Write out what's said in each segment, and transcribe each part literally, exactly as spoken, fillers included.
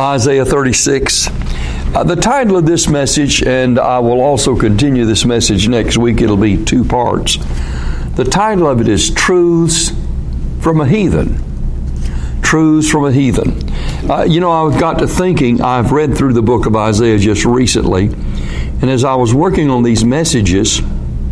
Isaiah thirty-six. Uh, the title of this message, and I will also continue this message next week, it'll be two parts. The title of it is Truths from a Heathen. Truths from a Heathen. Uh, you know, I got to thinking, I've read through the book of Isaiah just recently, and as I was working on these messages,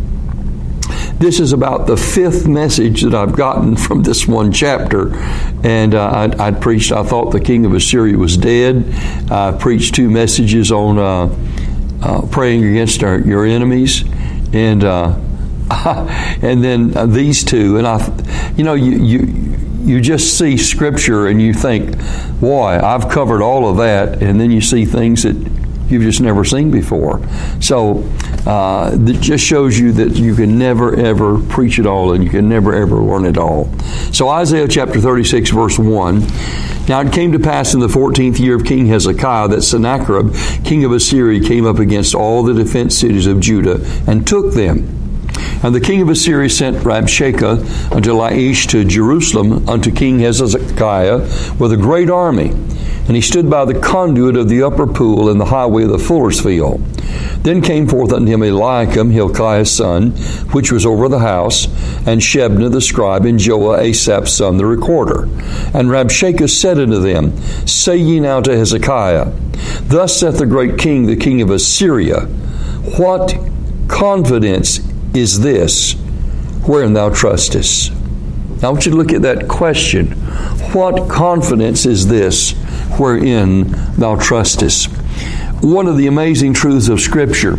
this is about the fifth message that I've gotten from this one chapter. And uh, I'd, I'd preached, I thought the king of Assyria was dead. I preached two messages on uh, uh, praying against our, your enemies. And uh, and then uh, these two. And, I, you know, you, you, you just see Scripture and you think, boy, I've covered all of that. And then you see things that you've just never seen before. So uh, it just shows you that you can never, ever preach it all, and you can never, ever learn it all. So Isaiah chapter thirty-six, verse one. Now it came to pass in the fourteenth year of King Hezekiah that Sennacherib, king of Assyria, came up against all the defense cities of Judah and took them. And the king of Assyria sent Rabshakeh unto Laish to Jerusalem unto King Hezekiah with a great army. And he stood by the conduit of the upper pool in the highway of the fuller's field. Then came forth unto him Eliakim, Hilkiah's son, which was over the house, and Shebna the scribe, and Joah, Asaph's son, the recorder. And Rabshakeh said unto them, Say ye now to Hezekiah, Thus saith the great king, the king of Assyria, What confidence is this wherein thou trustest? Now I want you to look at that question. What confidence is this wherein thou trustest? One of the amazing truths of Scripture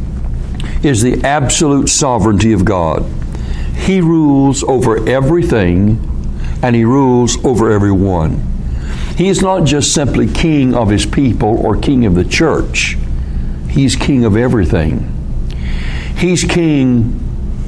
is the absolute sovereignty of God. He rules over everything, and He rules over everyone. He is not just simply king of His people or king of the church. He's king of everything. He's king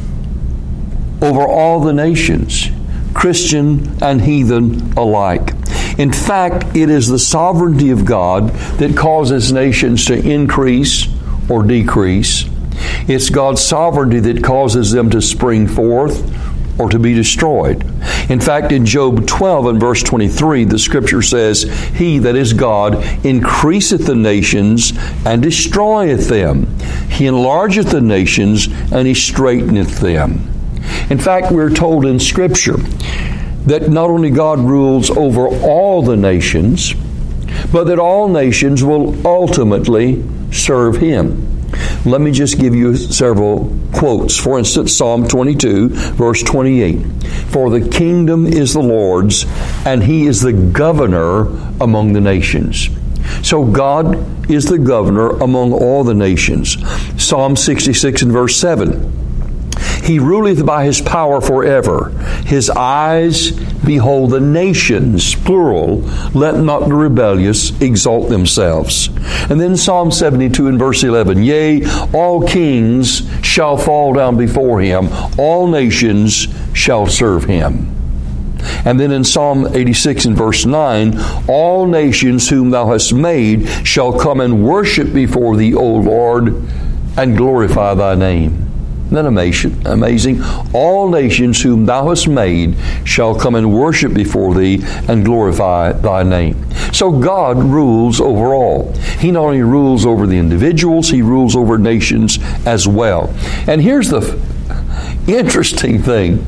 over all the nations, Christian and heathen alike. In fact, it is the sovereignty of God that causes nations to increase or decrease. It's God's sovereignty that causes them to spring forth or to be destroyed. In fact, in Job twelve and verse twenty-three, the Scripture says, He, that is God, increaseth the nations and destroyeth them. He enlargeth the nations and He straiteneth them. In fact, we're told in Scripture that not only God rules over all the nations, but that all nations will ultimately serve Him. Let me just give you several quotes. For instance, Psalm twenty-two, verse twenty-eight. For the kingdom is the Lord's, and He is the governor among the nations. So God is the governor among all the nations. Psalm sixty-six and verse seven. He ruleth by His power forever. His eyes behold the nations, plural. Let not the rebellious exalt themselves. And then Psalm seventy-two and verse eleven. Yea, all kings shall fall down before Him. All nations shall serve Him. And then in Psalm eighty-six and verse nine, all nations whom Thou hast made shall come and worship before Thee, O Lord, and glorify Thy name. Isn't that amazing? Amazing. All nations whom Thou hast made shall come and worship before Thee and glorify Thy name. So God rules over all. He not only rules over the individuals, He rules over nations as well. And here's the interesting thing.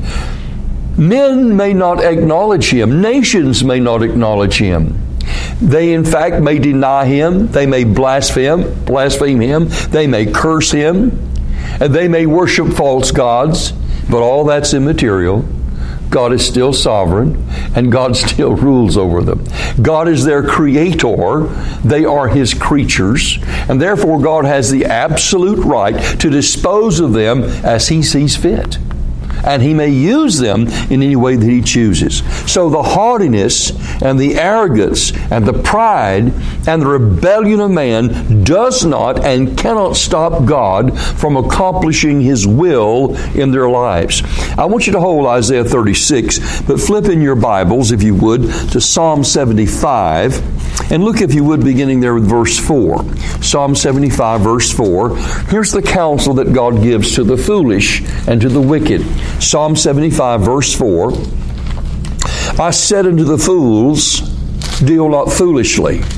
Men may not acknowledge Him. Nations may not acknowledge Him. They, in fact, may deny Him. They may blaspheme, blaspheme Him. They may curse Him. And they may worship false gods, but all that's immaterial. God is still sovereign, and God still rules over them. God is their creator. They are His creatures, and therefore God has the absolute right to dispose of them as He sees fit. And He may use them in any way that He chooses. So the haughtiness and the arrogance and the pride and the rebellion of man does not and cannot stop God from accomplishing His will in their lives. I want you to hold Isaiah thirty-six, but flip in your Bibles, if you would, to Psalm seventy-five, and look, if you would, beginning there with verse four. Psalm seventy-five, verse four. Here's the counsel that God gives to the foolish and to the wicked. Psalm seventy-five, verse four. I said unto the fools, deal not foolishly.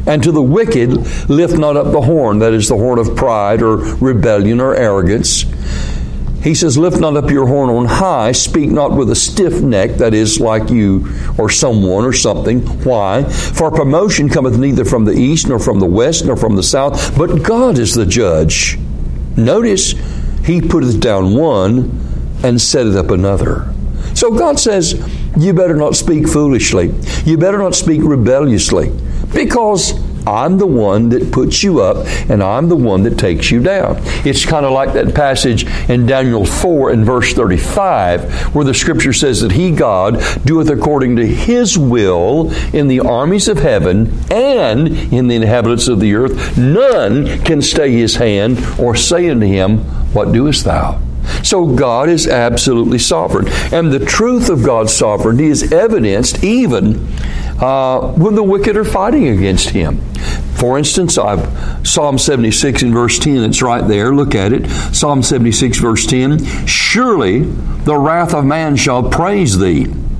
And to the wicked, lift not up the horn, that is the horn of pride or rebellion or arrogance. He says, lift not up your horn on high, speak not with a stiff neck, that is like you or someone or something. Why? For promotion cometh neither from the east, nor from the west, nor from the south, but God is the judge. Notice, He putteth down one and setteth up another. So God says, you better not speak foolishly. You better not speak rebelliously, because I'm the one that puts you up, and I'm the one that takes you down. It's kind of like that passage in Daniel four and verse thirty-five, where the Scripture says that He, God, doeth according to His will in the armies of heaven and in the inhabitants of the earth. None can stay His hand or say unto Him, what doest thou? So God is absolutely sovereign. And the truth of God's sovereignty is evidenced even uh, when the wicked are fighting against Him. For instance, I've Psalm seventy-six in verse ten, it's right there. Look at it. Psalm seventy-six verse ten. Surely the wrath of man shall praise Thee,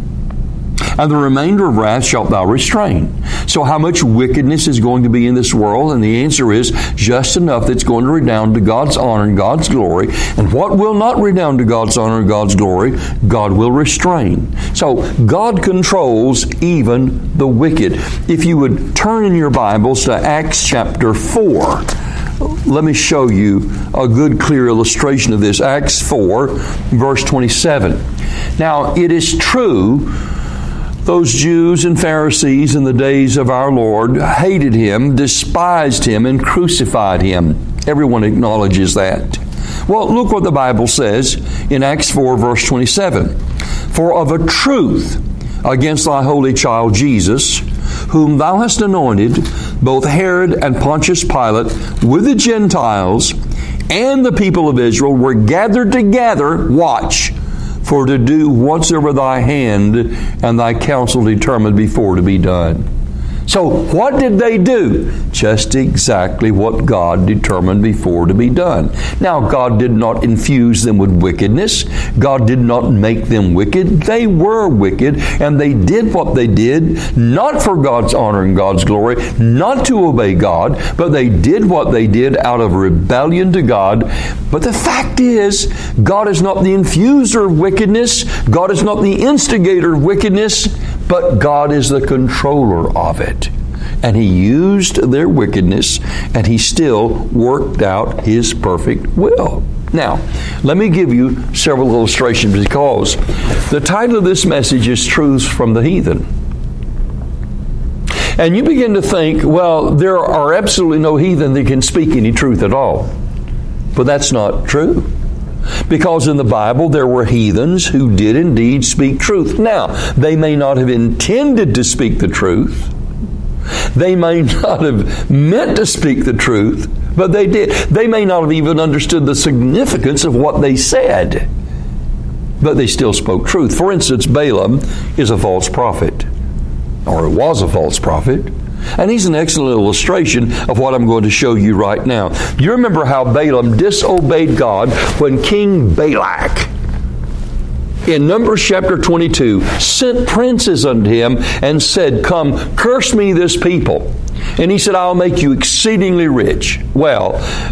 and the remainder of wrath shalt Thou restrain. So how much wickedness is going to be in this world? And the answer is just enough that's going to redound to God's honor and God's glory. And what will not redound to God's honor and God's glory, God will restrain. So God controls even the wicked. If you would turn in your Bibles to Acts chapter four. Let me show you a good, clear illustration of this. Acts four, verse twenty-seven. Now, it is true, those Jews and Pharisees in the days of our Lord hated Him, despised Him, and crucified Him. Everyone acknowledges that. Well, look what the Bible says in Acts four, verse twenty-seven. For of a truth, against Thy holy child Jesus, whom Thou hast anointed, both Herod and Pontius Pilate, with the Gentiles and the people of Israel, were gathered together, watch, for to do whatsoever Thy hand and Thy counsel determined before to be done. So what did they do? Just exactly what God determined before to be done. Now, God did not infuse them with wickedness. God did not make them wicked. They were wicked, and they did what they did, not for God's honor and God's glory, not to obey God, but they did what they did out of rebellion to God. But the fact is, God is not the infuser of wickedness. God is not the instigator of wickedness, but God is the controller of it. And He used their wickedness, and He still worked out His perfect will. Now, let me give you several illustrations, because the title of this message is Truths from the Heathen. And you begin to think, well, there are absolutely no heathen that can speak any truth at all. But that's not true. Because in the Bible there were heathens who did indeed speak truth. Now, they may not have intended to speak the truth. They may not have meant to speak the truth, but they did. They may not have even understood the significance of what they said, but they still spoke truth. For instance, Balaam is a false prophet, or was a false prophet. And he's an excellent illustration of what I'm going to show you right now. You remember how Balaam disobeyed God when King Balak, in Numbers chapter twenty-two, sent princes unto him and said, come, curse me this people. And he said, I'll make you exceedingly rich. Well,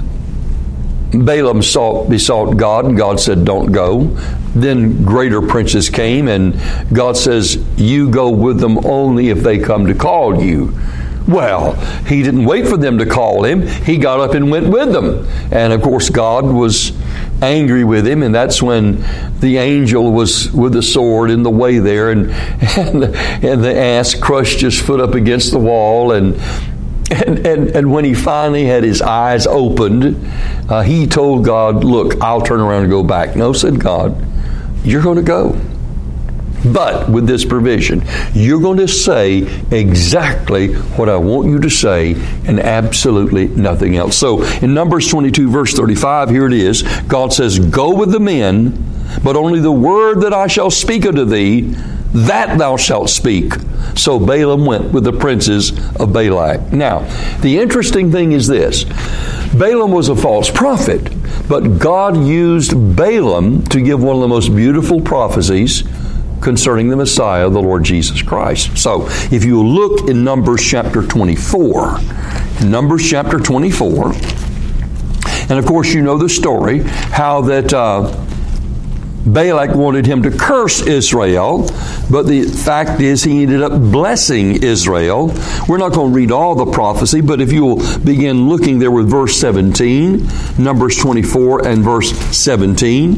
Balaam sought, besought God, and God said, don't go. Then greater princes came, and God says, you go with them only if they come to call you. Well, he didn't wait for them to call him. He got up and went with them. And of course, God was angry with him, and that's when the angel was with the sword in the way there, and and the, and the ass crushed his foot up against the wall, and And, and, and when he finally had his eyes opened, uh, he told God, look, I'll turn around and go back. No, said God, you're going to go. But with this provision, you're going to say exactly what I want you to say and absolutely nothing else. So in Numbers twenty-two, verse thirty-five, here it is. God says, go with the men, but only the word that I shall speak unto thee, that thou shalt speak. So Balaam went with the princes of Balak. Now, the interesting thing is this. Balaam was a false prophet, but God used Balaam to give one of the most beautiful prophecies concerning the Messiah, the Lord Jesus Christ. So, if you look in Numbers chapter twenty-four, Numbers chapter twenty-four, and of course you know the story, how that uh, Balak wanted him to curse Israel, but the fact is he ended up blessing Israel. We're not going to read all the prophecy, but if you'll begin looking there with verse seventeen, Numbers twenty-four and verse seventeen,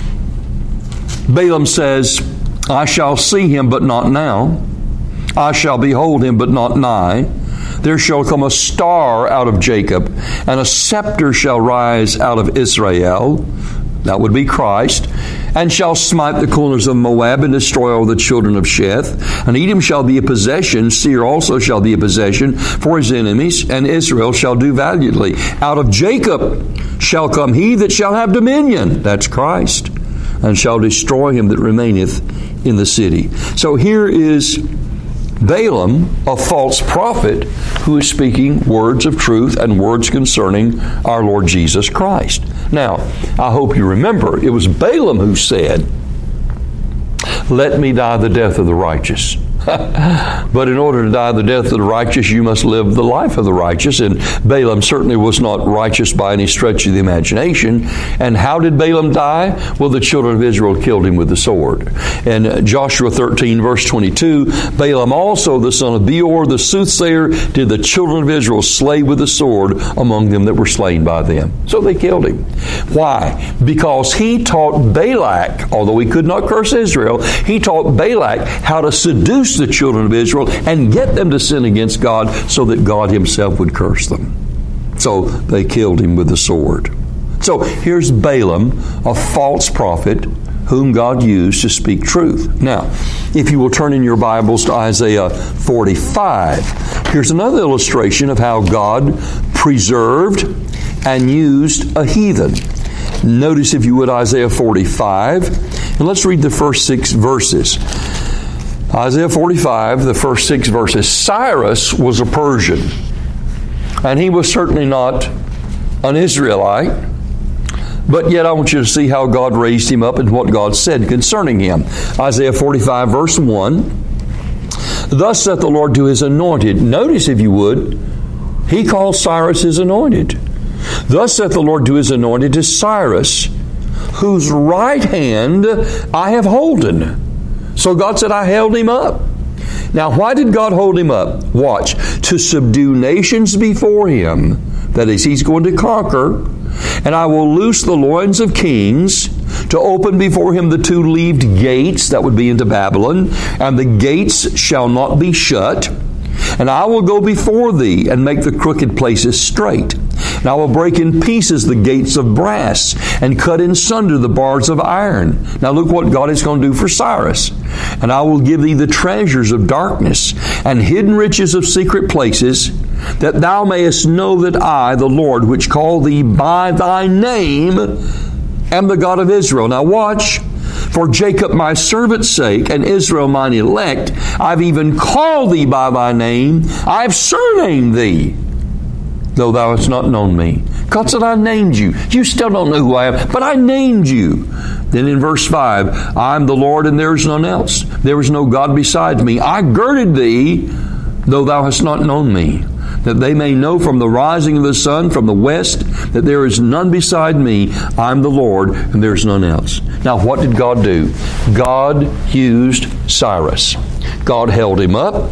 Balaam says, I shall see him, but not now. I shall behold him, but not nigh. There shall come a star out of Jacob, and a scepter shall rise out of Israel. That would be Christ. And shall smite the corners of Moab and destroy all the children of Sheth. And Edom shall be a possession. Seir also shall be a possession for his enemies. And Israel shall do valiantly. Out of Jacob shall come he that shall have dominion. That's Christ. And shall destroy him that remaineth in the city. So here is Balaam, a false prophet, who is speaking words of truth and words concerning our Lord Jesus Christ. Now, I hope you remember, it was Balaam who said, let me die the death of the righteous. But in order to die the death of the righteous, you must live the life of the righteous. And Balaam certainly was not righteous by any stretch of the imagination. And how did Balaam die? Well, the children of Israel killed him with the sword. And Joshua thirteen, verse twenty-two, Balaam also, the son of Beor, the soothsayer, did the children of Israel slay with the sword among them that were slain by them. So they killed him. Why? Because he taught Balak, although he could not curse Israel, he taught Balak how to seduce the children of Israel and get them to sin against God so that God himself would curse them. So they killed him with the sword. So here's Balaam, a false prophet whom God used to speak truth. Now, if you will turn in your Bibles to Isaiah forty-five, here's another illustration of how God preserved and used a heathen. Notice, if you would, Isaiah forty-five, and let's read the first six verses. Isaiah forty-five, the first six verses. Cyrus was a Persian, and he was certainly not an Israelite, but yet I want you to see how God raised him up and what God said concerning him. Isaiah forty-five, verse one. Thus saith the Lord to his anointed. Notice, if you would, he calls Cyrus his anointed. Thus saith the Lord to his anointed, to Cyrus, whose right hand I have holden. So God said, I held him up. Now, why did God hold him up? Watch. To subdue nations before him. That is, he's going to conquer. And I will loose the loins of kings, to open before him the two-leaved gates, that would be into Babylon, and the gates shall not be shut. And I will go before thee, and make the crooked places straight. And I will break in pieces the gates of brass, and cut in sunder the bars of iron. Now look what God is going to do for Cyrus. And I will give thee the treasures of darkness, and hidden riches of secret places, that thou mayest know that I, the Lord, which call thee by thy name, am the God of Israel. Now watch. For Jacob my servant's sake, and Israel mine elect, I've even called thee by thy name. I've surnamed thee, though thou hast not known me. God said, I named you. You still don't know who I am, but I named you. Then in verse five, I am the Lord, and there is none else. There is no God beside me. I girded thee, though thou hast not known me, that they may know from the rising of the sun, from the west, that there is none beside me. I am the Lord, and there is none else. Now, what did God do? God used Cyrus. God held him up.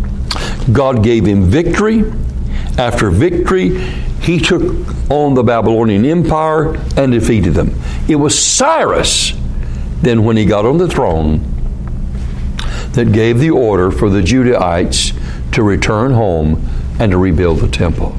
God gave him victory. After victory, he took on the Babylonian Empire and defeated them. It was Cyrus, then when he got on the throne, that gave the order for the Judahites to return home and to rebuild the temple.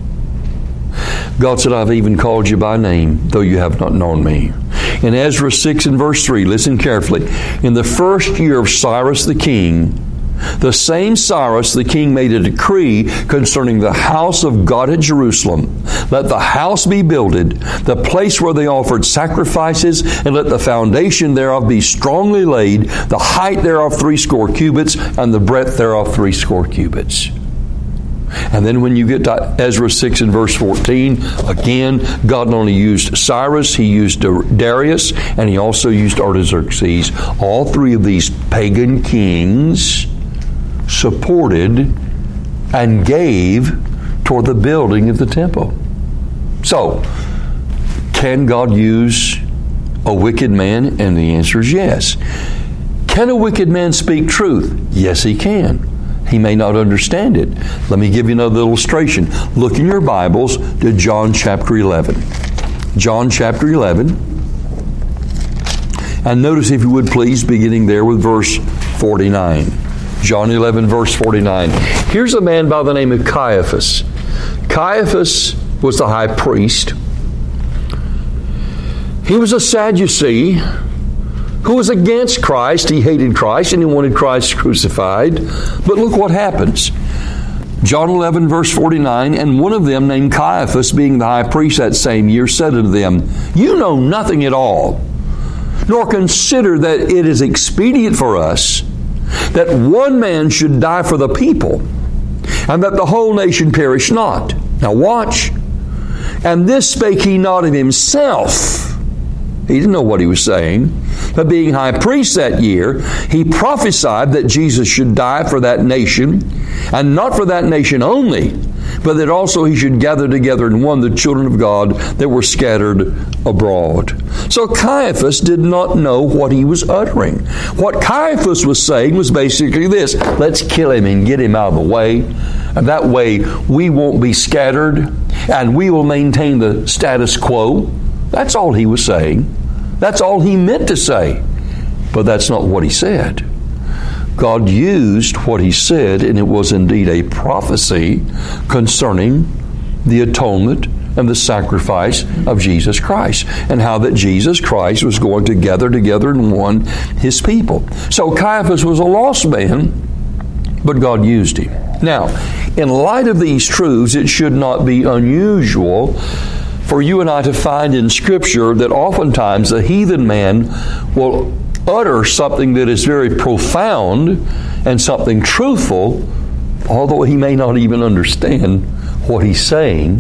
God said, I've even called you by name, though you have not known me. In Ezra six and verse three, listen carefully. In the first year of Cyrus the king, the same Cyrus the king made a decree concerning the house of God at Jerusalem. Let the house be builded, the place where they offered sacrifices, and let the foundation thereof be strongly laid, the height thereof threescore cubits, and the breadth thereof threescore cubits. And then when you get to Ezra six and verse fourteen, again, God not only used Cyrus, He used Darius, and He also used Artaxerxes. All three of these pagan kings supported and gave toward the building of the temple. So, can God use a wicked man? And the answer is yes. Can a wicked man speak truth? Yes, he can. He may not understand it. Let me give you another illustration. Look in your Bibles to John chapter eleven. John chapter eleven. And notice, if you would please, beginning there with verse forty-nine. John eleven, verse forty-nine. Here's a man by the name of Caiaphas. Caiaphas was the high priest. He was a Sadducee who was against Christ. He hated Christ and he wanted Christ crucified. But look what happens. John eleven, verse forty-nine, and one of them, named Caiaphas, being the high priest that same year, said unto them, You know nothing at all, nor consider that it is expedient for us that one man should die for the people, and that the whole nation perish not. Now watch. And this spake he not of himself. He didn't know what he was saying. But being high priest that year, he prophesied that Jesus should die for that nation, and not for that nation only, but that also he should gather together in one the children of God that were scattered abroad. So Caiaphas did not know what he was uttering. What Caiaphas was saying was basically this: let's kill him and get him out of the way. And that way we won't be scattered, and we will maintain the status quo. That's all he was saying. That's all he meant to say. But that's not what he said. God used what he said, and it was indeed a prophecy concerning the atonement and the sacrifice of Jesus Christ, and how that Jesus Christ was going to gather together in one his people. So Caiaphas was a lost man, but God used him. Now, in light of these truths, it should not be unusual for you and I to find in Scripture that oftentimes a heathen man will utter something that is very profound and something truthful, although he may not even understand what he's saying.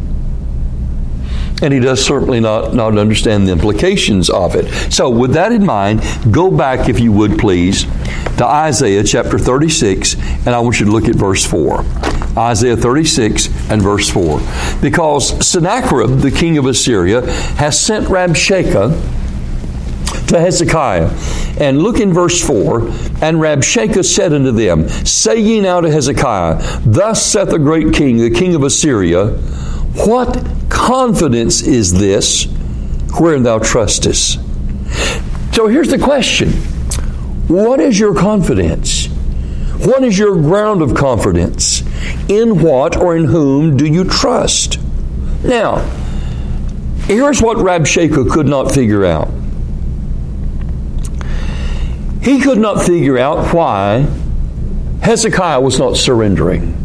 And he does certainly not, not understand the implications of it. So with that in mind, go back, if you would please, to Isaiah chapter thirty-six, and I want you to look at verse four. Isaiah thirty-six and verse four. Because Sennacherib, the king of Assyria, has sent Rabshakeh to Hezekiah. And look in verse four. And Rabshakeh said unto them, Say ye now to Hezekiah, Thus saith the great king, the king of Assyria, What confidence is this wherein thou trustest? So here's the question. What is your confidence? What is your ground of confidence? In what or in whom do you trust? Now, here's what Rabshakeh could not figure out. He could not figure out why Hezekiah was not surrendering.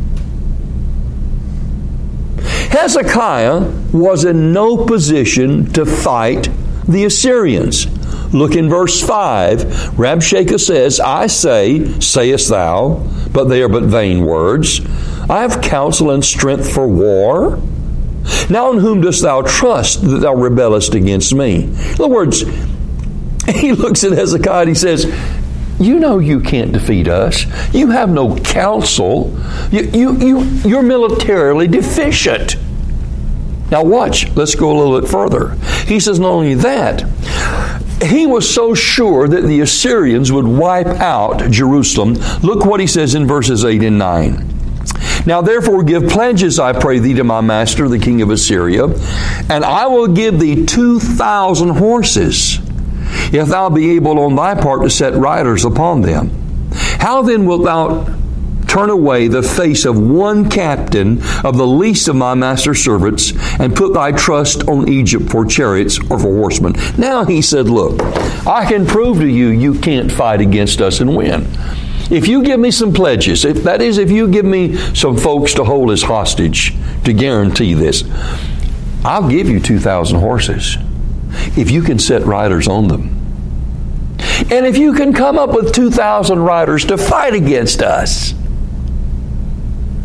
Hezekiah was in no position to fight the Assyrians. Look in verse five. Rabshakeh says, I say, sayest thou, but they are but vain words. I have counsel and strength for war. Now in whom dost thou trust that thou rebellest against me? In other words, he looks at Hezekiah and he says, you know you can't defeat us. You have no counsel. You, you, you, you're militarily deficient. Now watch. Let's go a little bit further. He says not only that, he was so sure that the Assyrians would wipe out Jerusalem. Look what he says in verses eight and nine. Now therefore give pledges, I pray thee, to my master, the king of Assyria, and I will give thee two thousand horses, if thou be able on thy part to set riders upon them. How then wilt thou turn away the face of one captain of the least of my master's servants, and put thy trust on Egypt for chariots or for horsemen? Now he said, look, I can prove to you you can't fight against us and win. If you give me some pledges, if, that is, if you give me some folks to hold as hostage to guarantee this, I'll give you two thousand horses if you can set riders on them. And if you can come up with two thousand riders to fight against us,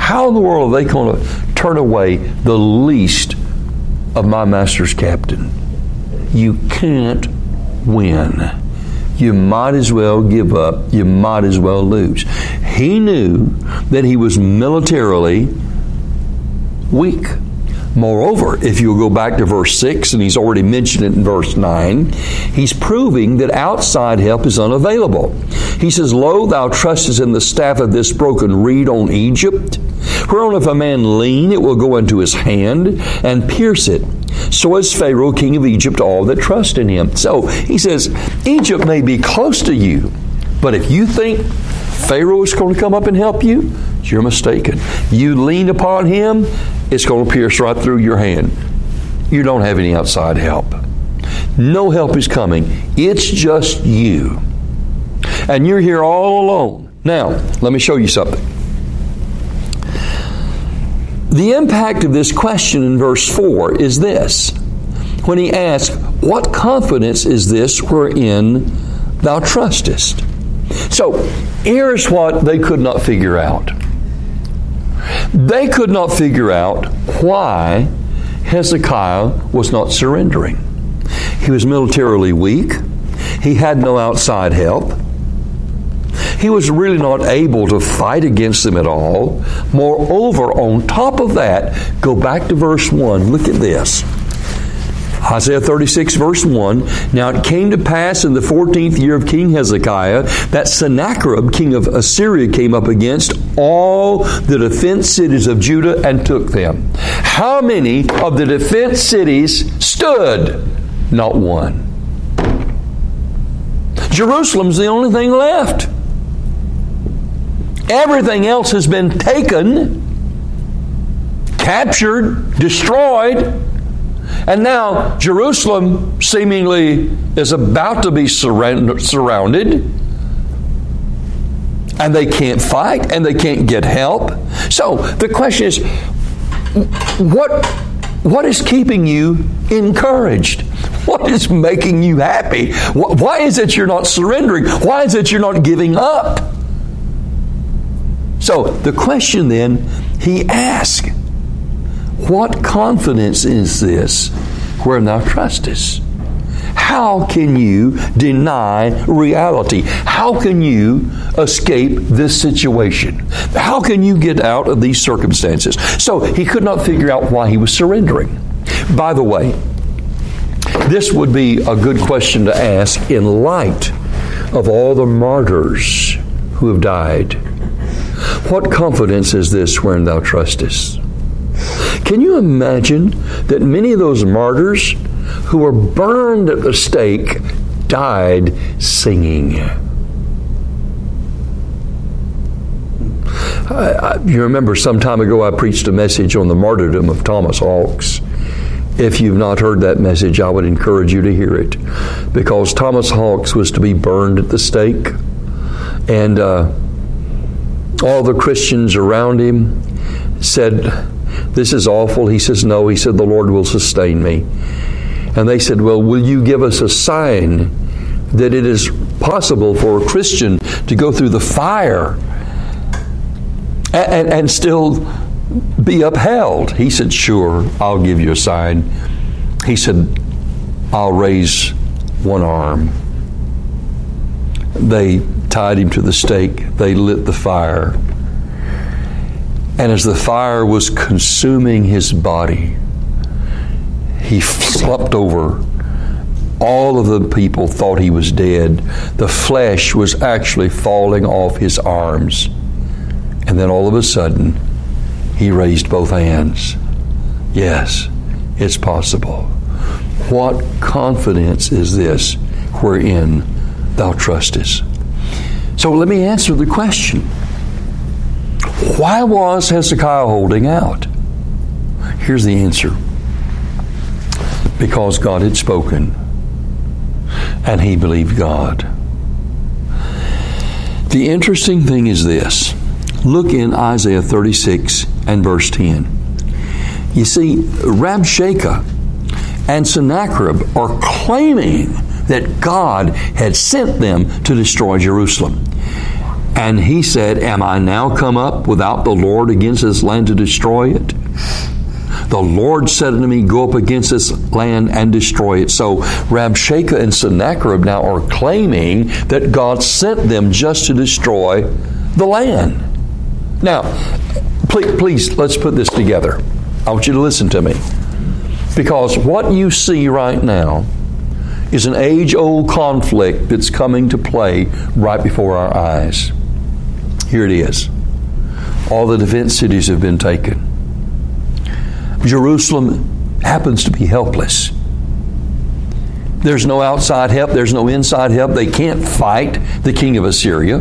How in the world are they going to turn away the least of my master's captain? You can't win. You might as well give up. You might as well lose. He knew that he was militarily weak. Moreover, if you'll go back to verse six, and he's already mentioned it in verse nine, he's proving that outside help is unavailable. He says, Lo, thou trustest in the staff of this broken reed on Egypt, whereon if a man lean, it will go into his hand and pierce it. So is Pharaoh, king of Egypt, all that trust in him. So he says, Egypt may be close to you, but if you think Pharaoh is going to come up and help you, you're mistaken. You lean upon him, it's going to pierce right through your hand. You don't have any outside help. No help is coming. It's just you. And you're here all alone. Now, let me show you something. The impact of this question in verse four is this. When he asks, what confidence is this wherein thou trustest? So, here's what they could not figure out. They could not figure out why Hezekiah was not surrendering. He was militarily weak. He had no outside help. He was really not able to fight against them at all. Moreover, on top of that, go back to verse one. Look at this. Isaiah thirty-six, verse one. Now it came to pass in the fourteenth year of King Hezekiah that Sennacherib, king of Assyria, came up against all the defense cities of Judah and took them. How many of the defense cities stood? Not one. Jerusalem's the only thing left. Everything else has been taken, captured, destroyed, and now Jerusalem seemingly is about to be surrounded, and they can't fight, and they can't get help. So the question is, what, what is keeping you encouraged? What is making you happy? Why is it you're not surrendering? Why is it you're not giving up? So the question then, he asked, what confidence is this wherein thou trustest? How can you deny reality? How can you escape this situation? How can you get out of these circumstances? So he could not figure out why he was surrendering. By the way, this would be a good question to ask in light of all the martyrs who have died. What confidence is this wherein thou trustest? Can you imagine that many of those martyrs who were burned at the stake died singing? I, I, you remember some time ago I preached a message on the martyrdom of Thomas Hawks. If you've not heard that message, I would encourage you to hear it, because Thomas Hawks was to be burned at the stake, and uh, all the Christians around him said, this is awful. He says, no. He said, the Lord will sustain me. And they said, well, will you give us a sign that it is possible for a Christian to go through the fire and, and, and still be upheld? He said, sure, I'll give you a sign. He said, I'll raise one arm. They tied him to the stake. They lit the fire. And as the fire was consuming his body, he flopped over. All of the people thought he was dead. The flesh was actually falling off his arms. And then all of a sudden, he raised both hands. Yes, it's possible. What confidence is this wherein thou trustest? So let me answer the question. Why was Hezekiah holding out? Here's the answer. Because God had spoken, and he believed God. The interesting thing is this. Look in Isaiah thirty-six and verse ten. You see, Rabshakeh and Sennacherib are claiming that God had sent them to destroy Jerusalem. And he said, am I now come up without the Lord against this land to destroy it? The Lord said unto me, go up against this land and destroy it. So Rabshakeh and Sennacherib now are claiming that God sent them just to destroy the land. Now, please, please, let's put this together. I want you to listen to me. Because what you see right now is an age-old conflict that's coming to play right before our eyes. Here it is. All the defense cities have been taken. Jerusalem happens to be helpless. There's no outside help. There's no inside help. They can't fight the king of Assyria.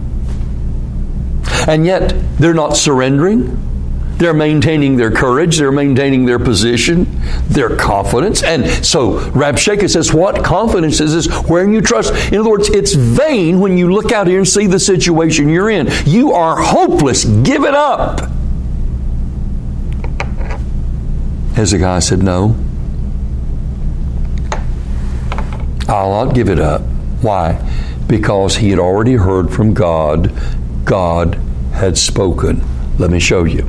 And yet, they're not surrendering. They're maintaining their courage. They're maintaining their position, their confidence. And so Rabshakeh says, what confidence is this? Where you trust? In other words, it's vain when you look out here and see the situation you're in. You are hopeless. Give it up. Hezekiah said, no, I'll not give it up. Why? Because he had already heard from God. God had spoken. Let me show you.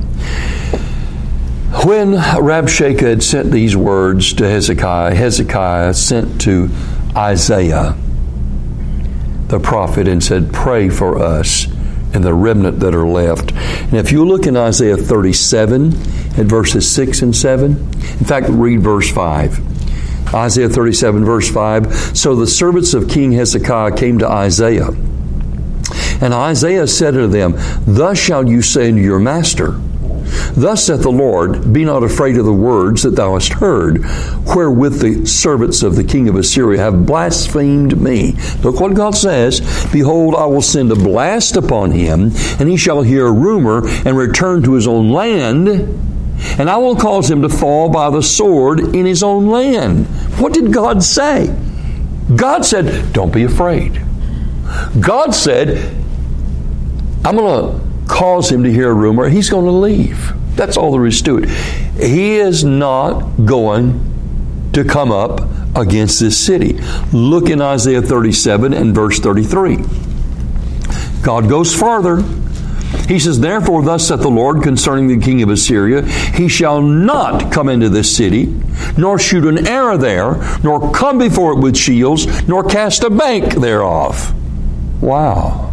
When Rabshakeh had sent these words to Hezekiah, Hezekiah sent to Isaiah, the prophet, and said, pray for us and the remnant that are left. And if you look in Isaiah thirty-seven, at verses six and seven, in fact, read verse five. Isaiah thirty-seven, verse five, so the servants of King Hezekiah came to Isaiah, and Isaiah said unto them, thus shall you say unto your master, thus saith the Lord, be not afraid of the words that thou hast heard, wherewith the servants of the king of Assyria have blasphemed me. Look what God says. Behold, I will send a blast upon him, and he shall hear a rumor, and return to his own land, and I will cause him to fall by the sword in his own land. What did God say? God said, don't be afraid. God said, I'm going to cause him to hear a rumor. He's going to leave. That's all there is to it. He is not going to come up against this city. Look in Isaiah thirty-seven and verse thirty-three. God goes farther. He says, therefore, thus saith the Lord concerning the king of Assyria, he shall not come into this city, nor shoot an arrow there, nor come before it with shields, nor cast a bank thereof. Wow.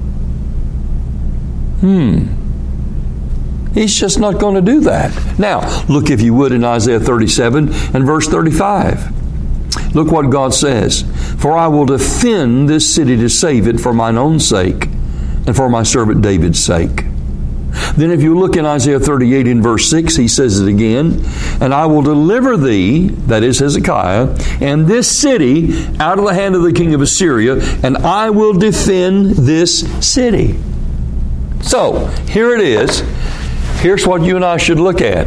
Hmm. He's just not going to do that. Now, look if you would in Isaiah thirty-seven and verse thirty-five. Look what God says. For I will defend this city to save it for mine own sake, and for my servant David's sake. Then if you look in Isaiah thirty-eight in verse six, he says it again, and I will deliver thee, that is Hezekiah, and this city out of the hand of the king of Assyria, and I will defend this city. So, here it is. Here's what you and I should look at.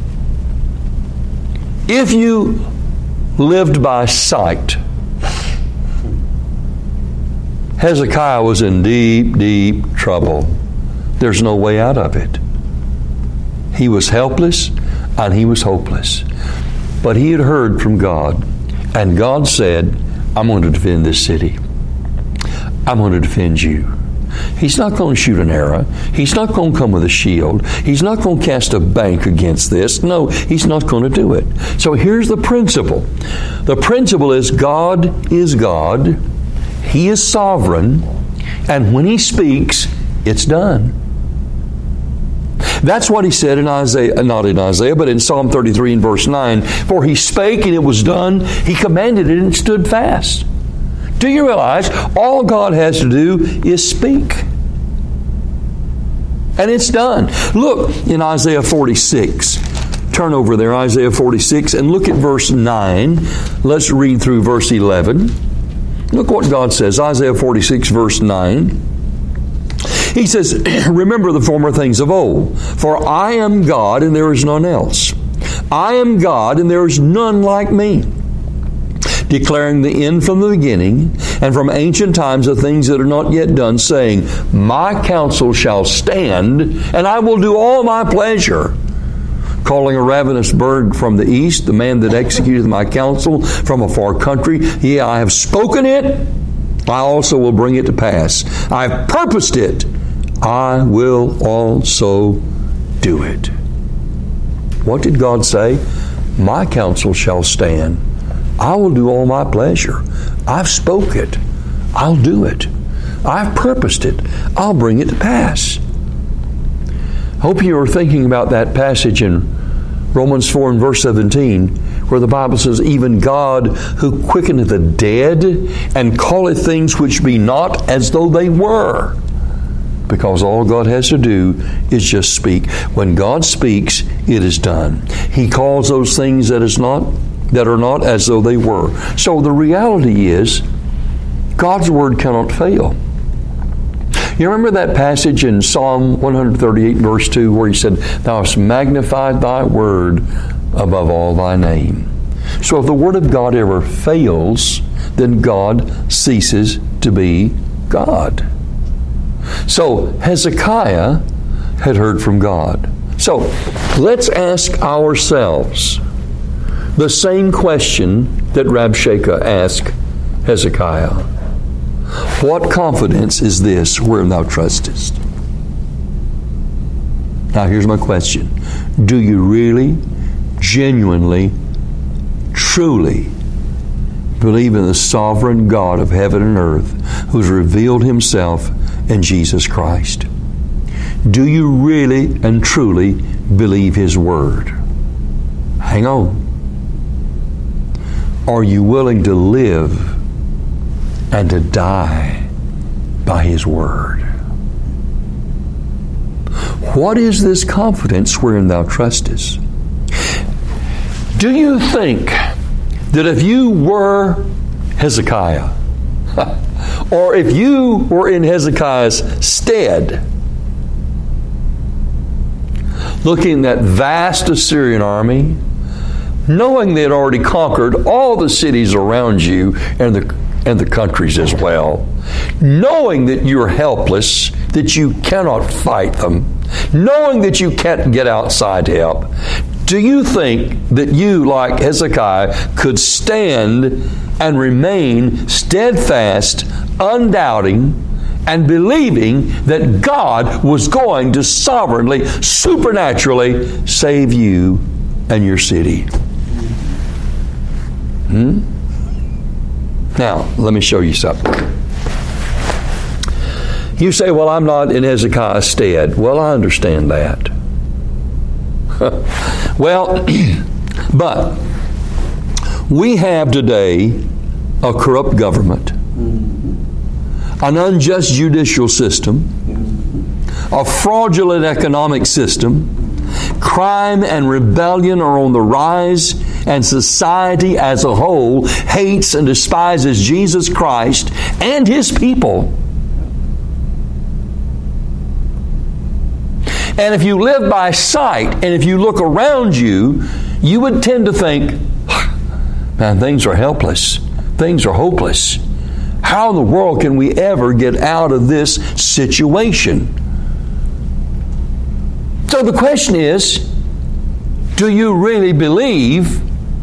If you lived by sight, Hezekiah was in deep, deep trouble. There's no way out of it. He was helpless and he was hopeless. But he had heard from God, and God said, I'm going to defend this city. I'm going to defend you. He's not going to shoot an arrow. He's not going to come with a shield. He's not going to cast a bank against this. No, he's not going to do it. So here's the principle. The principle is God is God. He is sovereign. And when he speaks, it's done. That's what he said in Isaiah, not in Isaiah, but in Psalm thirty-three and verse nine. For he spake and it was done. He commanded it and it stood fast. Do you realize all God has to do is speak? And it's done. Look in Isaiah forty-six. Turn over there, Isaiah forty-six, and look at verse nine. Let's read through verse eleven. Look what God says. Isaiah forty-six, verse nine. He says, remember the former things of old. For I am God and there is none else. I am God and there is none like me. Declaring the end from the beginning, and from ancient times the things that are not yet done, saying, my counsel shall stand, and I will do all my pleasure. Calling a ravenous bird from the east, the man that executeth my counsel from a far country. Yea, I have spoken it, I also will bring it to pass. I've purposed it. I will also do it. What did God say? My counsel shall stand. I will do all my pleasure. I've spoke it. I'll do it. I've purposed it. I'll bring it to pass. Hope you are thinking about that passage in Romans four and verse seventeen, where the Bible says, even God who quickeneth the dead and calleth things which be not as though they were. Because all God has to do is just speak. When God speaks, it is done. He calls those things that is not that are not as though they were. So the reality is, God's word cannot fail. You remember that passage in Psalm one thirty-eight, verse two, where he said, Thou hast magnified thy word above all thy name. So if the word of God ever fails, then God ceases to be God. So Hezekiah had heard from God. So let's ask ourselves the same question that Rabshakeh asked Hezekiah. What confidence is this wherein thou trustest? Now here's my question. Do you really, genuinely, truly believe in the sovereign God of heaven and earth who's revealed Himself in Jesus Christ? Do you really and truly believe His Word? Hang on. Are you willing to live and to die by His Word? What is this confidence wherein thou trustest? Do you think that if you were Hezekiah, or if you were in Hezekiah's stead, looking at that vast Assyrian army, knowing they had already conquered all the cities around you and the and the countries as well, knowing that you're helpless, that you cannot fight them, knowing that you can't get outside help, do you think that you, like Hezekiah, could stand and remain steadfast, undoubting, and believing that God was going to sovereignly, supernaturally save you and your city? Hmm? Now, let me show you something. You say, well, I'm not in Hezekiah's stead. Well, I understand that. Well, but we have today a corrupt government, an unjust judicial system, a fraudulent economic system. Crime and rebellion are on the rise, and society as a whole hates and despises Jesus Christ and His people. And if you live by sight, and if you look around you, you would tend to think, man, things are helpless. Things are hopeless. How in the world can we ever get out of this situation? So the question is, do you really believe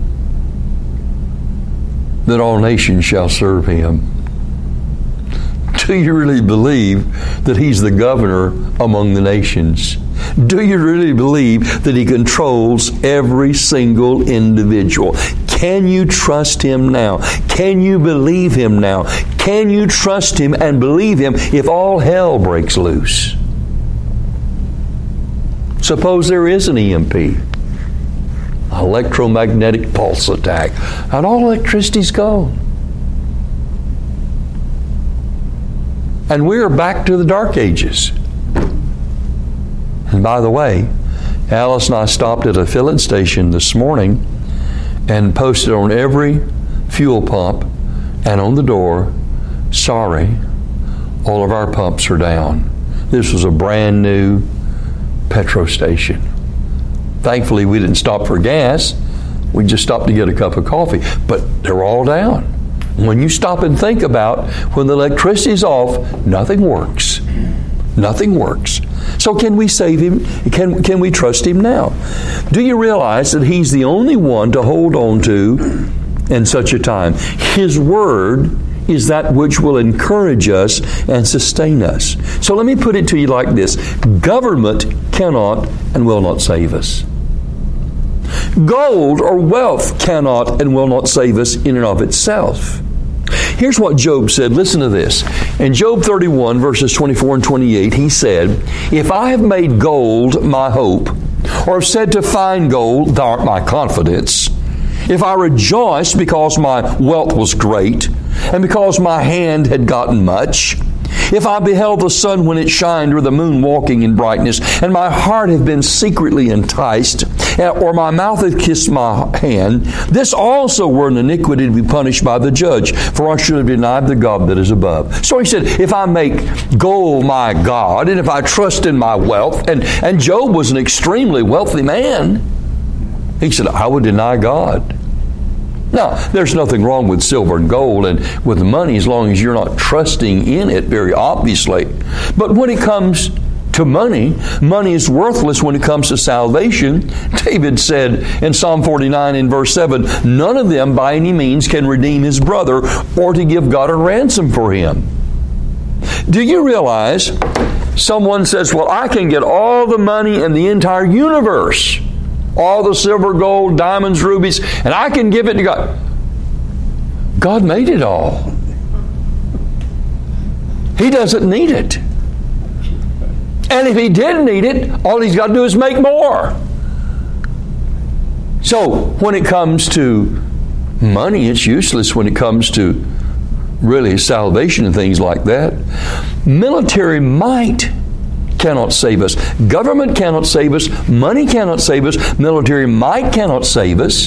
that all nations shall serve Him? Do you really believe that He's the governor among the nations? Do you really believe that He controls every single individual? Can you trust Him now? Can you believe Him now? Can you trust Him and believe Him if all hell breaks loose? Suppose there is an E M P, electromagnetic pulse attack, and all electricity's gone. And we're back to the dark ages. And by the way, Alice and I stopped at a filling station this morning and posted on every fuel pump and on the door, sorry, all of our pumps are down. This was a brand new petrol station. Thankfully, we didn't stop for gas. We just stopped to get a cup of coffee. But they're all down. When you stop and think about when the electricity's off, nothing works. Nothing works. So can we save Him? Can, can we trust Him now? Do you realize that He's the only one to hold on to in such a time? His Word is that which will encourage us and sustain us. So let me put it to you like this. Government cannot and will not save us. Gold or wealth cannot and will not save us in and of itself. Here's what Job said. Listen to this. In Job thirty-one, verses twenty-four and twenty-eight, he said, "If I have made gold my hope, or have said to find gold, thou art my confidence, if I rejoiced because my wealth was great, and because my hand had gotten much, if I beheld the sun when it shined, or the moon walking in brightness, and my heart had been secretly enticed, or my mouth had kissed my hand, this also were an iniquity to be punished by the judge, for I should have denied the God that is above." So he said, if I make gold my God, and if I trust in my wealth, and, and Job was an extremely wealthy man, he said, I would deny God. Now, there's nothing wrong with silver and gold and with money as long as you're not trusting in it, very obviously. But when it comes to money, money is worthless when it comes to salvation. David said in Psalm forty-nine in verse seven, none of them by any means can redeem his brother or to give God a ransom for him. Do you realize someone says, well, I can get all the money in the entire universe, all the silver, gold, diamonds, rubies, and I can give it to God. God made it all. He doesn't need it. And if He did need it, all He's got to do is make more. So, when it comes to money, it's useless when it comes to really salvation and things like that. Military might cannot save us. Government cannot save us. Money cannot save us. Military might cannot save us.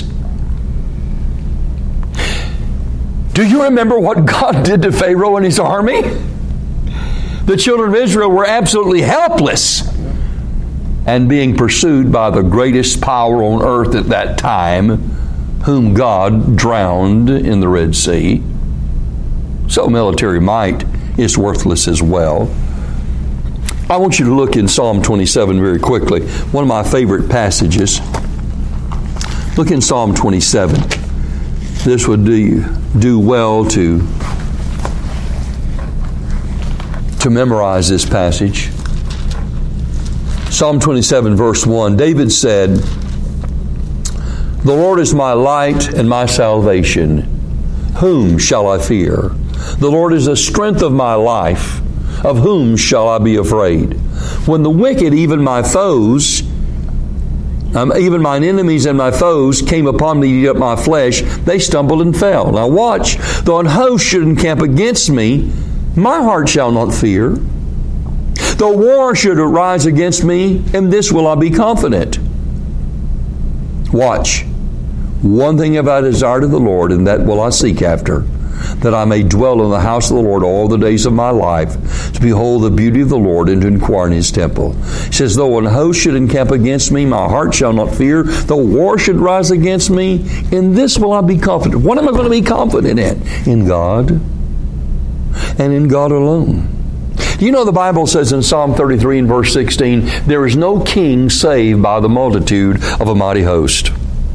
Do you remember what God did to Pharaoh and his army? The children of Israel were absolutely helpless and being pursued by the greatest power on earth at that time, whom God drowned in the Red Sea. So military might is worthless as well. I want you to look in Psalm twenty-seven very quickly. One of my favorite passages. Look in Psalm twenty-seven. This would do, do well to, to memorize this passage. Psalm twenty-seven, verse one. David said, "The Lord is my light and my salvation. Whom shall I fear? The Lord is the strength of my life. Of whom shall I be afraid? When the wicked, even my foes, um, even mine enemies and my foes, came upon me to eat up my flesh, they stumbled and fell." Now watch. "Though an host should encamp against me, my heart shall not fear. Though war should arise against me, in this will I be confident." Watch. "One thing have I desired of the Lord, and that will I seek after, that I may dwell in the house of the Lord all the days of my life, to behold the beauty of the Lord and to inquire in His temple." He says, "Though an host should encamp against me, my heart shall not fear. Though war should rise against me, in this will I be confident." What am I going to be confident in? In God, and in God alone. You know, the Bible says in Psalm thirty-three and verse sixteen, there is no king saved by the multitude of a mighty host.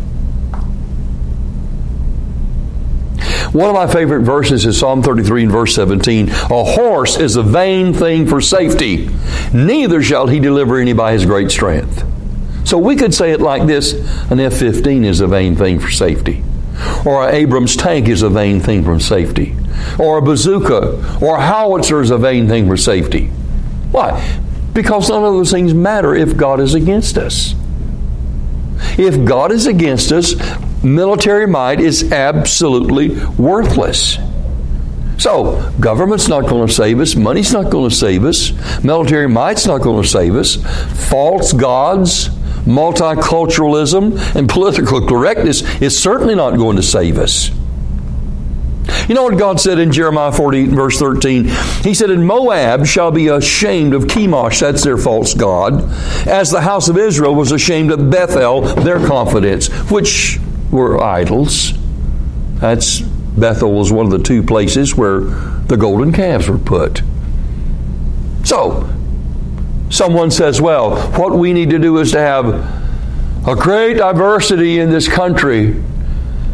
One of my favorite verses is Psalm thirty-three and verse seventeen. "A horse is a vain thing for safety, neither shall he deliver any by his great strength." So we could say it like this: an F fifteen is a vain thing for safety. Or an Abrams tank is a vain thing for safety. Or a bazooka or a howitzer is a vain thing for safety. Why? Because none of those things matter if God is against us. If God is against us, military might is absolutely worthless. So, government's not going to save us. Money's not going to save us. Military might's not going to save us. False gods, multiculturalism, and political correctness is certainly not going to save us. You know what God said in Jeremiah forty-eight and verse thirteen? He said, "And Moab shall be ashamed of Chemosh," that's their false god, "as the house of Israel was ashamed of Bethel," their confidence, which were idols. That's Bethel was one of the two places where the golden calves were put. So, someone says, well, what we need to do is to have a great diversity in this country.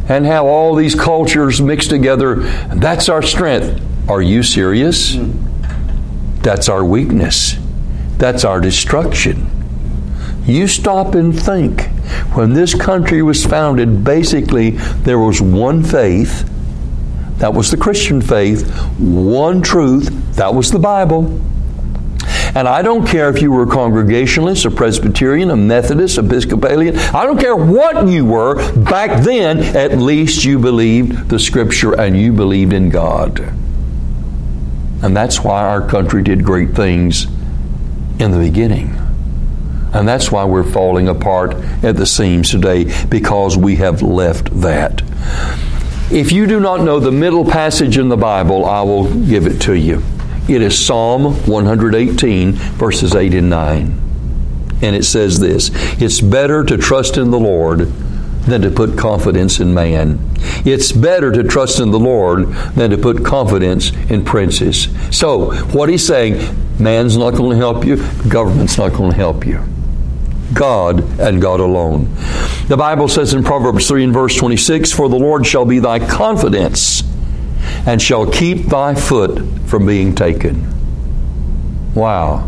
and how all these cultures mix together. That's our strength. Are you serious? That's our weakness. That's our destruction. You stop and think. When this country was founded, basically there was one faith. That was the Christian faith. One truth. That was the Bible. And I don't care if you were a Congregationalist, a Presbyterian, a Methodist, Episcopalian. I don't care what you were. Back then, at least you believed the Scripture and you believed in God. And that's why our country did great things in the beginning. And that's why we're falling apart at the seams today, because we have left that. If you do not know the middle passage in the Bible, I will give it to you. It is Psalm one eighteen, verses eight and nine. And it says this: it's better to trust in the Lord than to put confidence in man. It's better to trust in the Lord than to put confidence in princes. So, what he's saying, man's not going to help you, government's not going to help you. God and God alone. The Bible says in Proverbs three and verse twenty-six, for the Lord shall be thy confidence, and shall keep thy foot from being taken. Wow.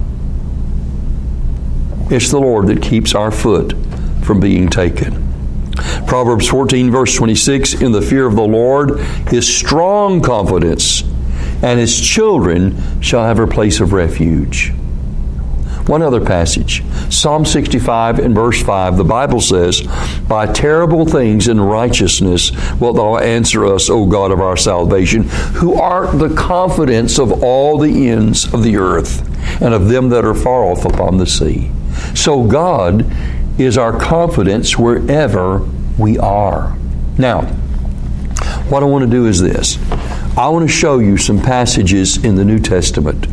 It's the Lord that keeps our foot from being taken. Proverbs fourteen, verse twenty-six, in the fear of the Lord is strong confidence, and his children shall have a place of refuge. One other passage, Psalm sixty-five and verse five, the Bible says, by terrible things in righteousness wilt thou answer us, O God of our salvation, who art the confidence of all the ends of the earth, and of them that are far off upon the sea. So God is our confidence wherever we are. Now, what I want to do is this. I want to show you some passages in the New Testament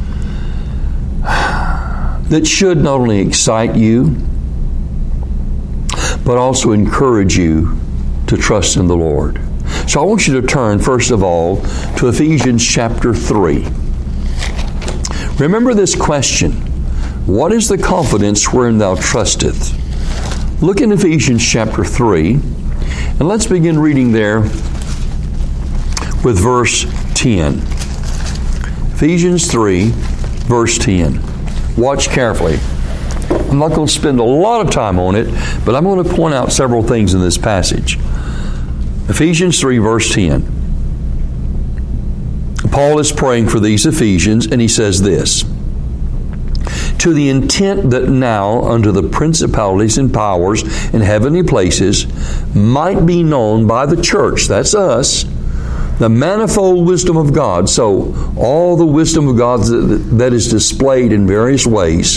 that should not only excite you, but also encourage you to trust in the Lord. So I want you to turn, first of all, to Ephesians chapter three. Remember this question: what is the confidence wherein thou trusteth? Look in Ephesians chapter three, and let's begin reading there with verse ten. Ephesians three, verse ten. Watch carefully. I'm not going to spend a lot of time on it, but I'm going to point out several things in this passage. Ephesians three, verse ten. Paul is praying for these Ephesians, and he says this: to the intent that now unto the principalities and powers in heavenly places might be known by the church, that's us, the manifold wisdom of God. So all the wisdom of God that is displayed in various ways.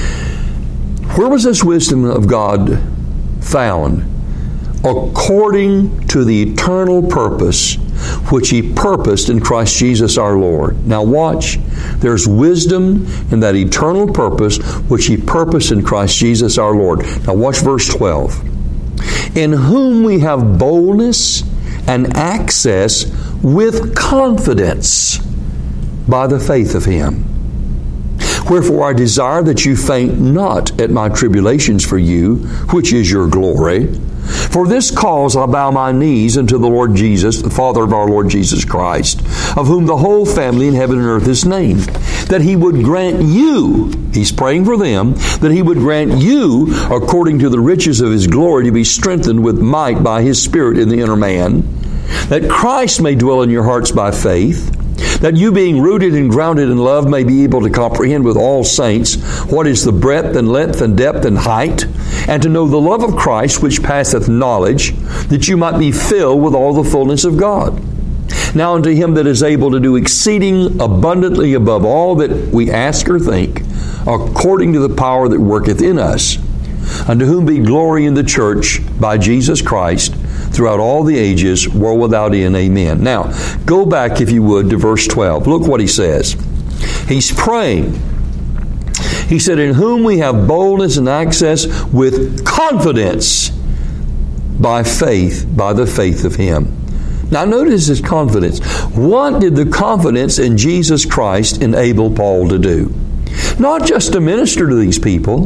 Where was this wisdom of God found? According to the eternal purpose which He purposed in Christ Jesus our Lord. Now watch. There's wisdom in that eternal purpose which He purposed in Christ Jesus our Lord. Now watch verse twelve. In whom we have boldness and access with confidence by the faith of Him. Wherefore I desire that you faint not at my tribulations for you, which is your glory. For this cause I bow my knees unto the Lord Jesus, the Father of our Lord Jesus Christ, of whom the whole family in heaven and earth is named, that He would grant you, He's praying for them, that He would grant you, according to the riches of His glory, to be strengthened with might by His Spirit in the inner man, that Christ may dwell in your hearts by faith, that you being rooted and grounded in love may be able to comprehend with all saints what is the breadth and length and depth and height, and to know the love of Christ which passeth knowledge, that you might be filled with all the fullness of God. Now unto Him that is able to do exceeding abundantly above all that we ask or think, according to the power that worketh in us, unto whom be glory in the church by Jesus Christ throughout all the ages, world without end. Amen. Now, go back, if you would, to verse twelve. Look what he says. He's praying. He said, in whom we have boldness and access with confidence by faith, by the faith of Him. Now notice his confidence. What did the confidence in Jesus Christ enable Paul to do? Not just to minister to these people,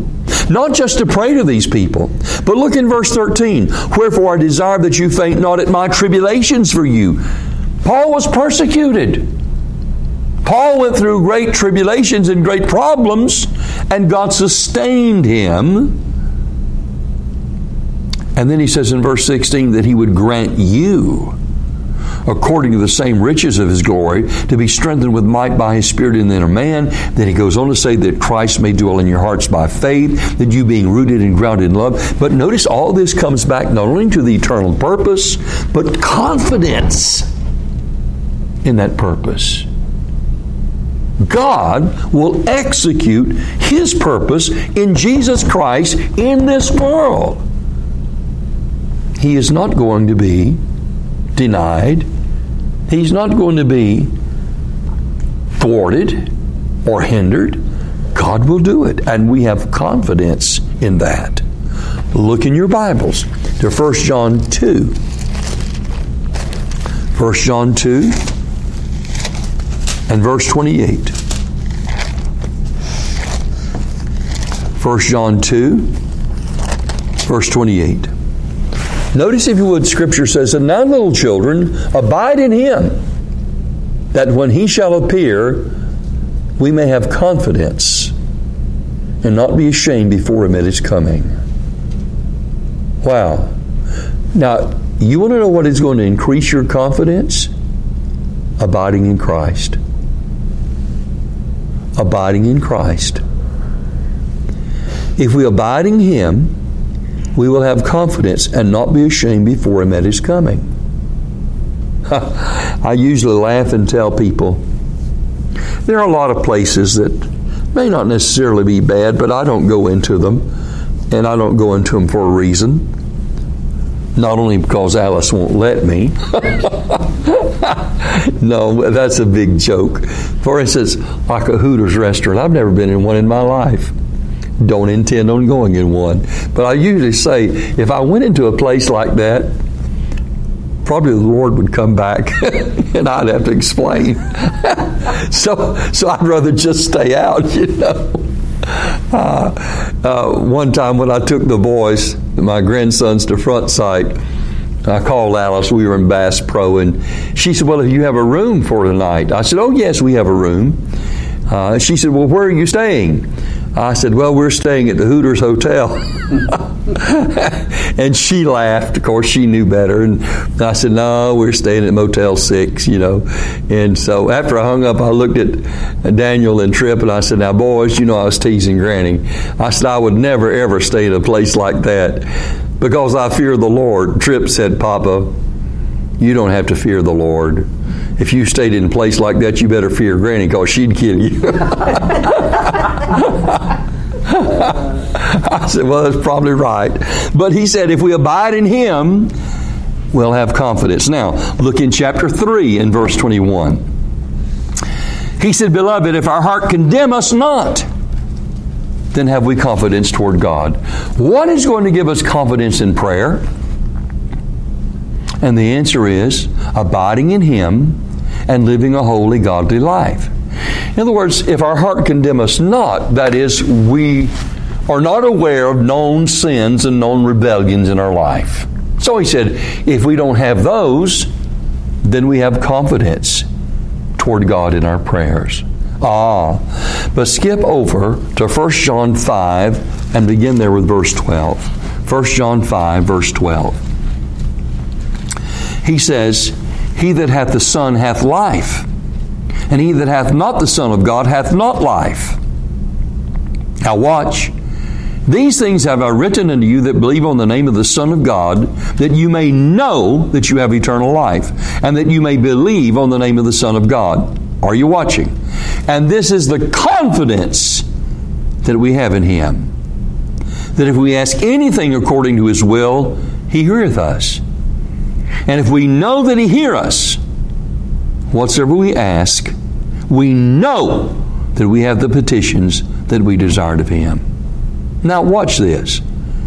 Not just to pray to these people, but look in verse thirteen. Wherefore I desire that you faint not at my tribulations for you. Paul was persecuted. Paul went through great tribulations and great problems, and God sustained him. And then he says in verse sixteen that he would grant you, according to the same riches of his glory, to be strengthened with might by his Spirit in the inner man. Then he goes on to say that Christ may dwell in your hearts by faith, that you being rooted and grounded in love. But notice all this comes back not only to the eternal purpose, but confidence in that purpose. God will execute His purpose in Jesus Christ in this world. He is not going to be denied. He's not going to be thwarted or hindered. God will do it, and we have confidence in that. Look in your Bibles to First John two. First John two and verse twenty-eight. First John two, verse twenty-eight. Notice, if you would, Scripture says, "And now, little children, abide in Him, that when He shall appear, we may have confidence and not be ashamed before Him at His coming." Wow. Now, you want to know what is going to increase your confidence? Abiding in Christ. Abiding in Christ. If we abide in Him, we will have confidence and not be ashamed before Him at His coming. I usually laugh and tell people, there are a lot of places that may not necessarily be bad, but I don't go into them, and I don't go into them for a reason. Not only because Alice won't let me. No, that's a big joke. For instance, like a Hooters restaurant. I've never been in one in my life. Don't intend on going in one. But I usually say, if I went into a place like that, probably the Lord would come back and I'd have to explain. so so I'd rather just stay out, you know. Uh, uh, one time when I took the boys, my grandsons, to Front Sight, I called Alice. We were in Bass Pro, and she said, "Well, if you have a room for tonight." I said, "Oh, yes, we have a room." Uh, she said, "Well, where are you staying?" I said, "Well, we're staying at the Hooters Hotel." And she laughed. Of course, she knew better. And I said, "No, we're staying at Motel six, you know." And so after I hung up, I looked at Daniel and Tripp, and I said, "Now, boys, you know I was teasing Granny." I said, "I would never, ever stay in a place like that because I fear the Lord." Tripp said, "Papa, you don't have to fear the Lord. If you stayed in a place like that, you better fear Granny because she'd kill you." I said, "Well, that's probably right." But he said, if we abide in Him, we'll have confidence. Now, look in chapter three and verse twenty-one. He said, "Beloved, if our heart condemn us not, then have we confidence toward God." What is going to give us confidence in prayer? And the answer is abiding in Him and living a holy, godly life. In other words, if our heart condemn us not, that is, we are not aware of known sins and known rebellions in our life. So he said, if we don't have those, then we have confidence toward God in our prayers. Ah, but skip over to First John five and begin there with verse twelve. First John five, verse twelve. He says, "He that hath the Son hath life, and he that hath not the Son of God hath not life." Now watch. "These things have I written unto you that believe on the name of the Son of God, that you may know that you have eternal life, and that you may believe on the name of the Son of God." Are you watching? "And this is the confidence that we have in Him, that if we ask anything according to His will, He heareth us. And if we know that He hear us, whatsoever we ask, we know that we have the petitions that we desired of Him." Now watch this.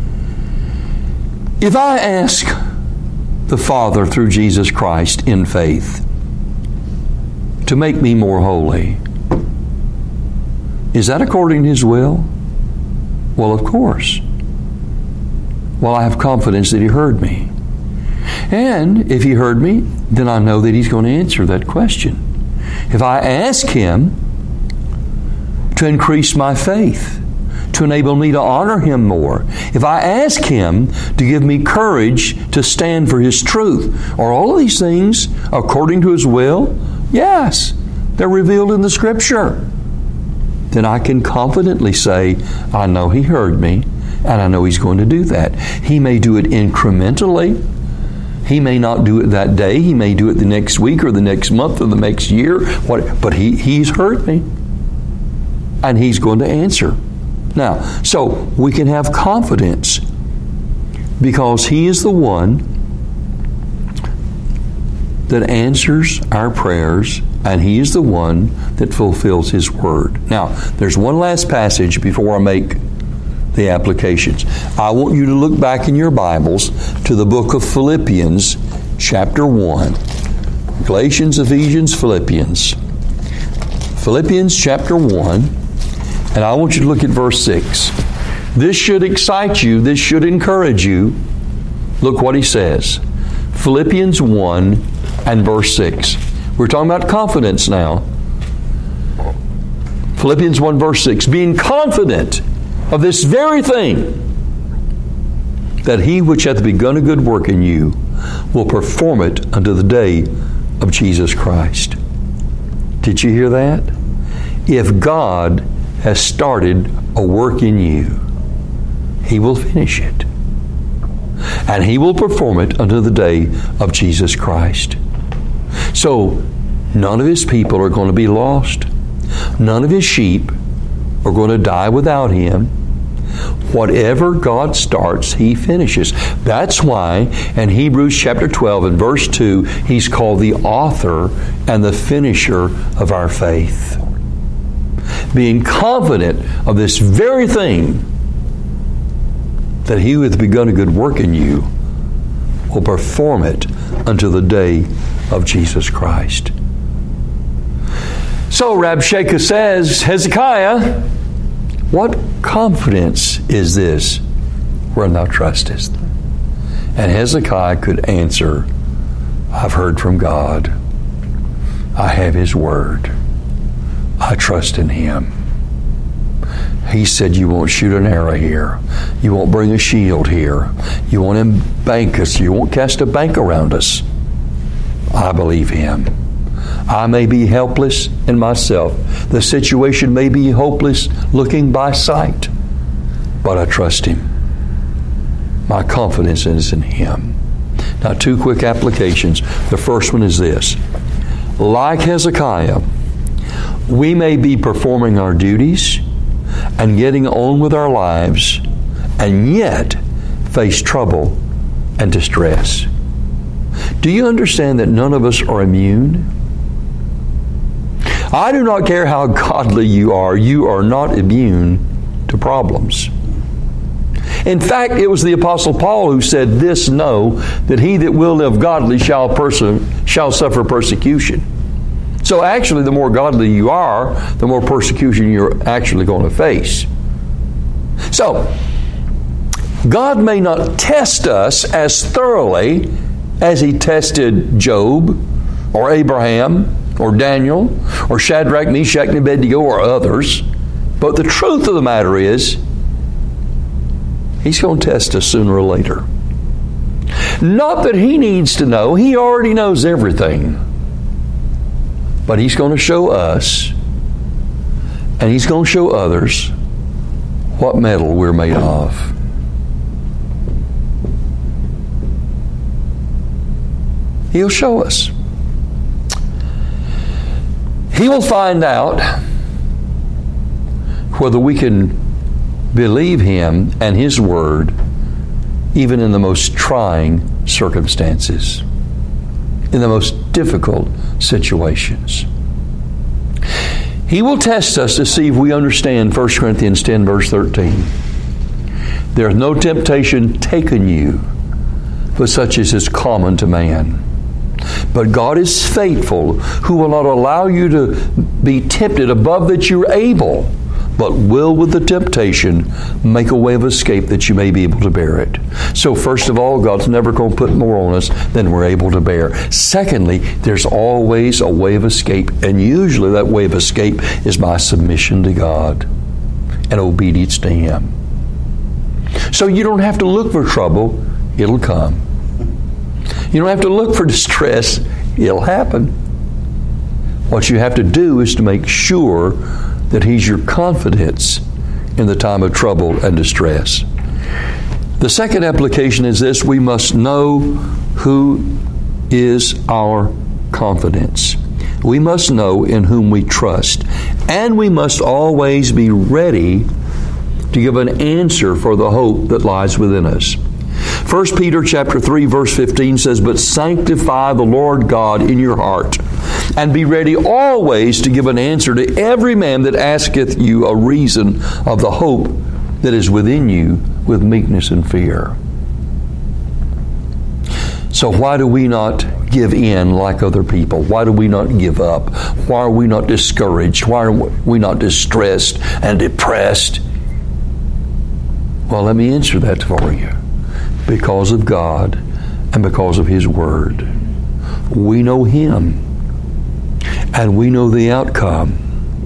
If I ask the Father through Jesus Christ in faith to make me more holy, is that according to His will? Well, of course. Well, I have confidence that He heard me. And if He heard me, then I know that He's going to answer that question. If I ask Him to increase my faith, to enable me to honor Him more, if I ask Him to give me courage to stand for His truth, are all of these things according to His will? Yes, they're revealed in the Scripture. Then I can confidently say, I know He heard me, and I know He's going to do that. He may do it incrementally. He may not do it that day. He may do it the next week or the next month or the next year. What, but he, He's heard me. And He's going to answer. Now, so we can have confidence because He is the one that answers our prayers, and He is the one that fulfills His word. Now, there's one last passage before I make the applications. I want you to look back in your Bibles to the book of Philippians, chapter one. Galatians, Ephesians, Philippians. Philippians, chapter one. And I want you to look at verse six. This should excite you. This should encourage you. Look what he says. Philippians one and verse six. We're talking about confidence now. Philippians one verse six. Being confident of this very thing, that He which hath begun a good work in you will perform it unto the day of Jesus Christ. Did you hear that? If God has started a work in you, He will finish it. And He will perform it unto the day of Jesus Christ. So, none of His people are going to be lost. None of His sheep are going to die without Him. Whatever God starts, He finishes. That's why in Hebrews chapter twelve and verse two, He's called the author and the finisher of our faith. Being confident of this very thing, that He who hath begun a good work in you will perform it until the day of Jesus Christ. So Rabshakeh says, Hezekiah, what confidence is this wherein thou trustest? And Hezekiah could answer, I've heard from God. I have His word. I trust in Him. He said, you won't shoot an arrow here. You won't bring a shield here. You won't embank us. You won't cast a bank around us. I believe Him. I may be helpless in myself. The situation may be hopeless looking by sight. But I trust Him. My confidence is in Him. Now, two quick applications. The first one is this. Like Hezekiah, we may be performing our duties and getting on with our lives, and yet face trouble and distress. Do you understand that none of us are immune? I do not care how godly you are, you are not immune to problems. In fact, it was the Apostle Paul who said, this know, that he that will live godly shall, perse- shall suffer persecution. So actually, the more godly you are, the more persecution you're actually going to face. So, God may not test us as thoroughly as He tested Job or Abraham or Daniel or Shadrach, Meshach, and Abednego or others. But the truth of the matter is, He's going to test us sooner or later. Not that He needs to know. He already knows everything. But He's going to show us, and He's going to show others, what metal we're made of. He'll show us. He will find out whether we can believe Him and His Word even in the most trying circumstances, in the most difficult situations. He will test us to see if we understand First Corinthians ten, verse thirteen. There is no temptation taken you, but such as is common to man. But God is faithful, who will not allow you to be tempted above that you're able, but will with the temptation make a way of escape that you may be able to bear it. So first of all, God's never going to put more on us than we're able to bear. Secondly, there's always a way of escape, and usually that way of escape is by submission to God and obedience to Him. So you don't have to look for trouble, it'll come. You don't have to look for distress, it'll happen. What you have to do is to make sure that He's your confidence in the time of trouble and distress. The second application is this: we must know who is our confidence. We must know in whom we trust. And we must always be ready to give an answer for the hope that lies within us. First Peter chapter three, verse fifteen says, "But sanctify the Lord God in your heart, and be ready always to give an answer to every man that asketh you a reason of the hope that is within you with meekness and fear." So why do we not give in like other people? Why do we not give up? Why are we not discouraged? Why are we not distressed and depressed? Well, let me answer that for you. Because of God and because of His Word. We know Him. And we know the outcome.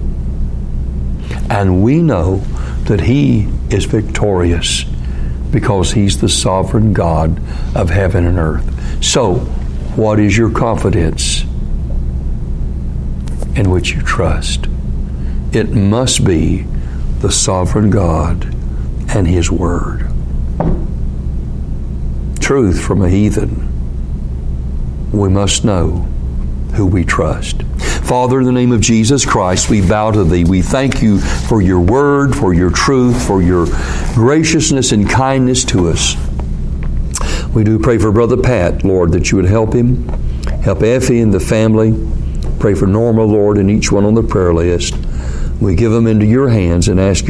And we know that He is victorious because He's the sovereign God of heaven and earth. So, what is your confidence in which you trust? It must be the sovereign God and His Word. Truth from a heathen. We must know who we trust. Father, in the name of Jesus Christ, we bow to Thee. We thank You for Your Word, for Your truth, for Your graciousness and kindness to us. We do pray for Brother Pat, Lord, that You would help him, help Effie and the family. Pray for Norma, Lord, and each one on the prayer list. We give them into Your hands and ask